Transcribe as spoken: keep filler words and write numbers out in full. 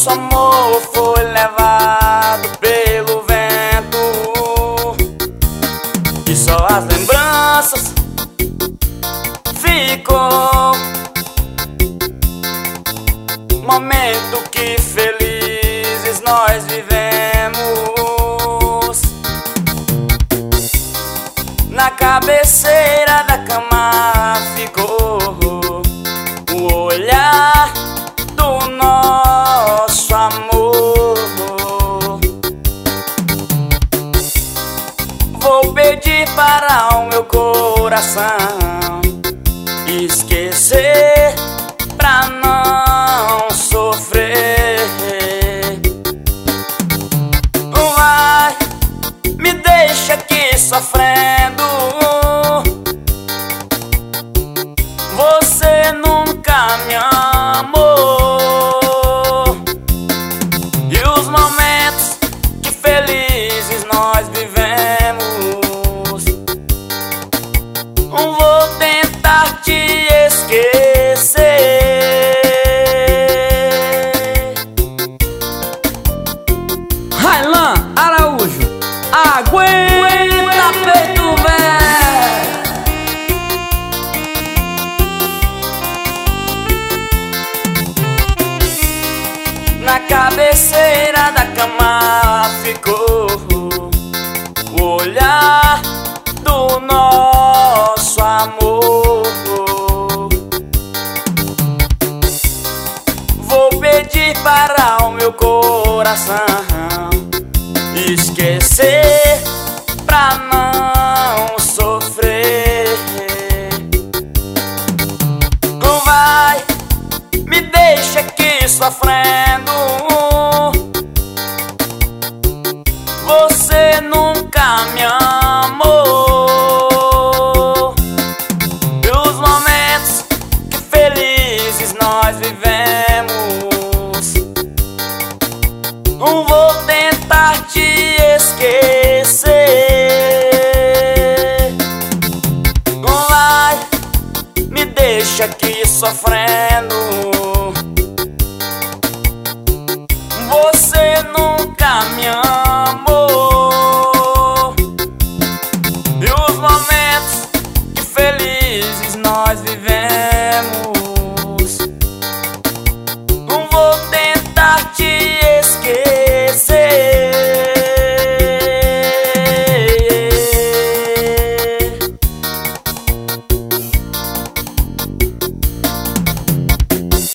nosso amor foi levado pelo vento, e só as lembranças ficou. Momento que felizes nós vivemos. Na cabeceira da cama ficou o olhar do nosso amor. Vou pedir para o meu coração esquecer, pra não sofrer. Vai, me deixa aqui sofrendo. Você nunca me amou, e os momentos que felizes nós vivemos, vou tentar te esquecer. Railan Araújo, aguenta peito velho. Na cabeceira da cama ficou o olhar do nosso amor. Vou pedir para o meu coração esquecer, pra não sofrer. Vai, me deixa aqui sofrendo. Você nunca me amou, e os momentos que felizes nós vivemos, vou tentar te esquecer. Vai, me deixa aqui sofrendo. Você nunca me amou, e os momentos que felizes nós vivemos, vou